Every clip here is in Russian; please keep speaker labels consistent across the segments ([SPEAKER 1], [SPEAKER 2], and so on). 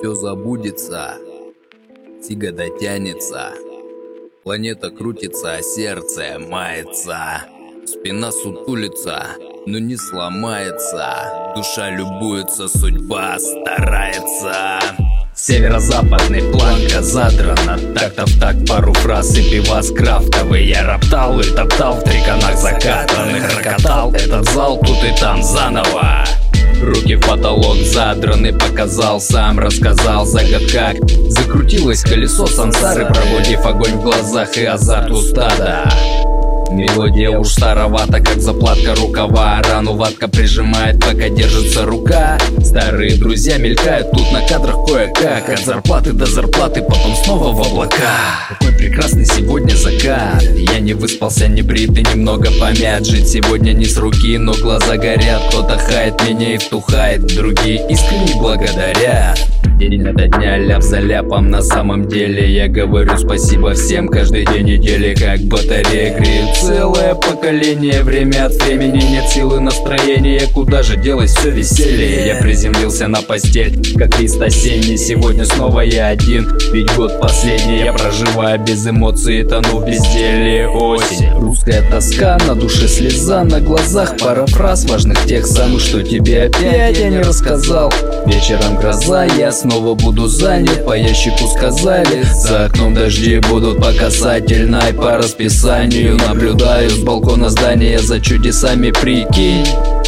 [SPEAKER 1] все забудется, тига дотянется, планета крутится, а сердце мается, спина сутулится, но не сломается, душа любуется, судьба старается.
[SPEAKER 2] Северо-западный планка задрана, так-то в так пару фраз и пивас крафтовый. Я роптал и топтал в триканах закатанных, рокотал этот зал тут и там заново. Руки в потолок задраны, показал, сам рассказал за год как закрутилось колесо сансары, пробудив огонь в глазах и азарт у стада. Мелодия уж старовата, как заплатка рукава, рану ватка прижимает, пока держится рука. Старые друзья мелькают тут на кадрах кое-как, от зарплаты до зарплаты, потом снова в облака. Какой прекрасный сегодня закат, я не выспался, не брит и немного помят. Жить сегодня не с руки, но глаза горят, кто-то хает меня и втухает, другие искренне благодарят. День ото дня, ляп за ляпом, на самом деле я говорю спасибо всем, каждый день недели как батарея греют целое поколение. Время от времени нет силы, настроения, куда же делать все веселье? Я приземлился на постель, как лист осенний, сегодня снова я один, ведь год последний я проживаю без эмоций, тону в безделье. Осень, русская тоска, на душе слеза, на глазах пара фраз важных, тех самых, что тебе опять я не рассказал. Вечером гроза, я снова буду занят, по ящику сказали, за окном дожди будут по касательной, по расписанию наблюдаю с балкона здания за чудесами, прикинь.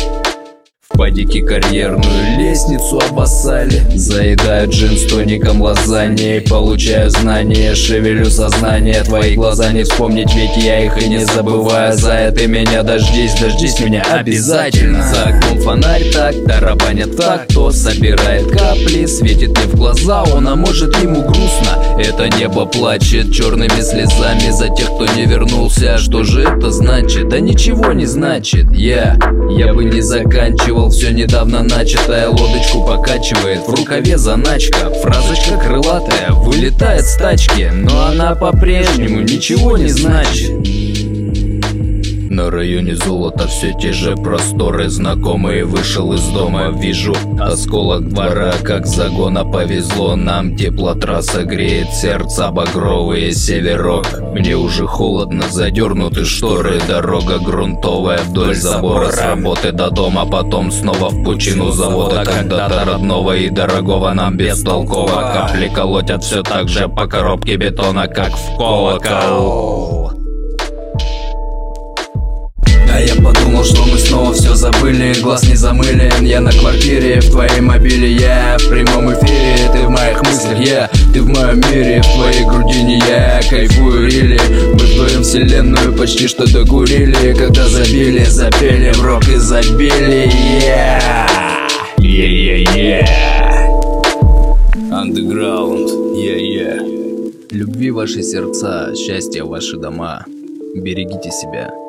[SPEAKER 2] В падике карьерную лестницу обоссали, заедаю джин с тоником лазаньей, получаю знания, шевелю сознание, твои глаза не вспомнить, ведь я их и не забываю. За это меня дождись, дождись меня обязательно. За окном фонарь так, тарабанит так, кто собирает капли, светит мне в глаза, он, а может ему грустно. Это небо плачет черными слезами за тех, кто не вернулся. Что же это значит? Да ничего не значит. Я бы не заканчивал все недавно начатое, лодочку покачивает, в рукаве заначка, фразочка крылатая вылетает с тачки, но она по-прежнему ничего не значит. На районе золота все те же просторы, знакомые, вышел из дома, вижу осколок двора, как загона повезло нам, теплотрасса греет сердца багровые, северок. Мне уже холодно, задернуты шторы, дорога грунтовая вдоль забора, с работы до дома, потом снова в пучину завода, когда-то родного и дорогого нам бестолково. Капли колотят все так же по коробке бетона, как в колокол. А я подумал, что мы снова все забыли, глаз не замыли. Я на квартире, в твоей мобиле, я в прямом эфире, ты в моих мыслях, ты в моем мире, в твоей грудине я кайфую, рили. Мы вдвоем вселенную почти что докурили, когда забили, запели в рок и забили,
[SPEAKER 1] Андеграунд, Любви ваши сердца, счастья ваши дома, берегите себя.